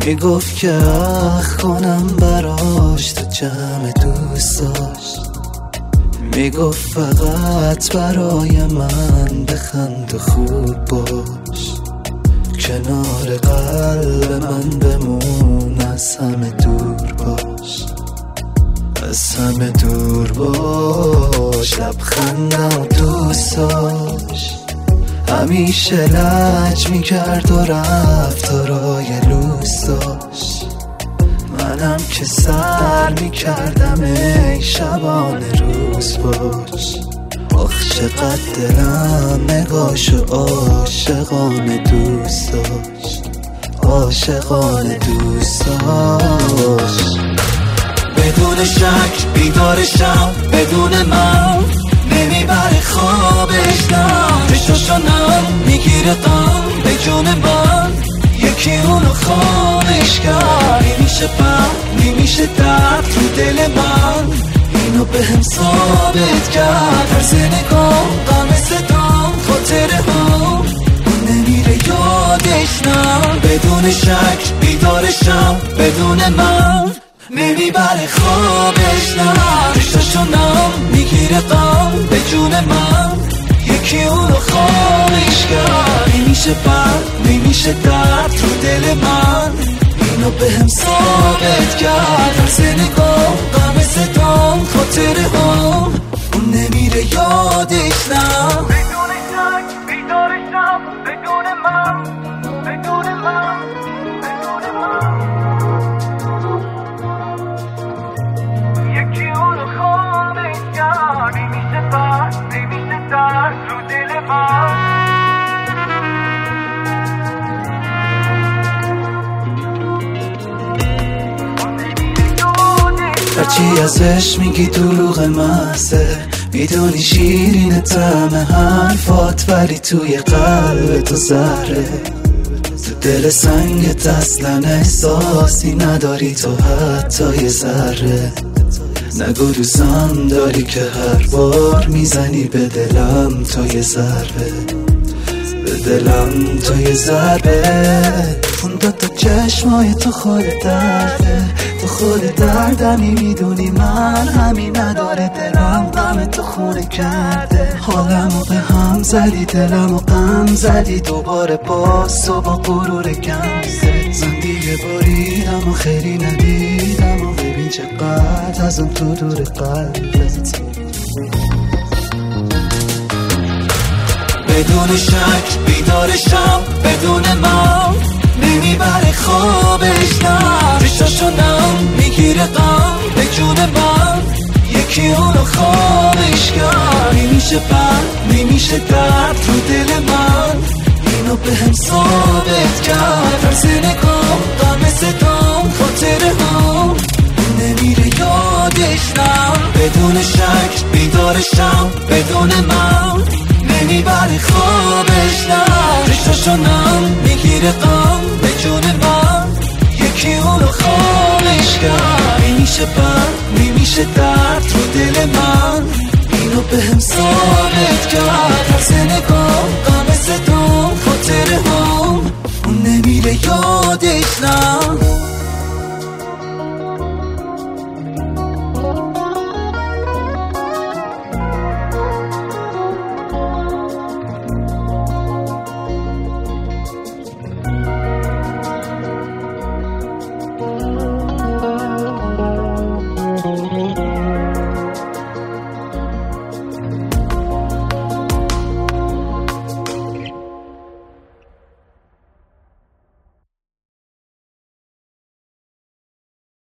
میگفت که اخ کنم براش تو جمع دوستاش، میگفت فقط برای من بخند و خوب باش، کنار قلب من بمون، از همه دور باش، از همه دور باش. لبخندم و دوست داشت، همیشه لج میکرد و رفتارای لوس داشت، منم که سر میکردم ای شبانه روز باش. آخ چقدر دلم نگاشو عاشقانه دوست داشت، عاشقانه دوست داشت. بدون شک بیدارشم، بدون من نمیبره خوابش، نم چشاشو نم میگیره غم به جون من، یکی اونو خامش کرد. نمیشه بر نمیشه درد تو دل من، اینو به هم ثابت کرد. طرز نگاه غم صدام خاطره هم اون نمیره یادش، نم بدون شک بیدارشم، بدون من نمیبره خوابش، نه چشاشو نم میگیره غم به جون من، یکی اونو خامش کرد. نمیشه بر نمیشه درد تو دل من، اینو به هم ثابت کرد. طرز نگاه غم صدام خاطره هم اون نمیره یادش، نه بدون شک بیدارشم، بدون من، بدون من، بدون من، یکی اونو خامش کرد. نمیشه بر نمیشه درد رو دل من. هرچی ازش میگی دروغ محضه، میدونی شیرین طعم حرفات، ولی توی قلب تو زهره. تو دل سنگت اصلا احساسی نداری تو حتی یه ذره. نگو دوستم داری که هر بار میزنی به دلم تو یه ضربه، به دلم تو یه ضربه. اون دوتا چشمای تو خود درده، تو خود دردمی، میدونی من همین نداره. دلم غم تو خونه کرده، حالمو به هم زدی، دلمو غم زدی، دوباره باز تو با غرور کم زد. من دیگه بریدم و خیلی ندیدم و ببین چقدر ازم تو دور قلبت. بدون شک بیدارشم، بدون من نمیبره خوابش، نه چشاشو نم میگیره غم به جون من، یکی اونو خامش کرد. نمیشه بر نمیشه درد تو دل من، اینو به هم ثابت کرد. طرز نگاه غم صدام خاطره هم اون نمیره یادش، نه بدون شک بیدارشم، بدون من نمیبره خوابش، نه چشاشو نم میگیره غم به جون من، یکی اونو خامش کرد. نمیشه بر نمیشه درد تو دل من، اینو به هم ثابت کرد. طرز نگاه غم صدام خاطره هم اون نمیره یادش، نه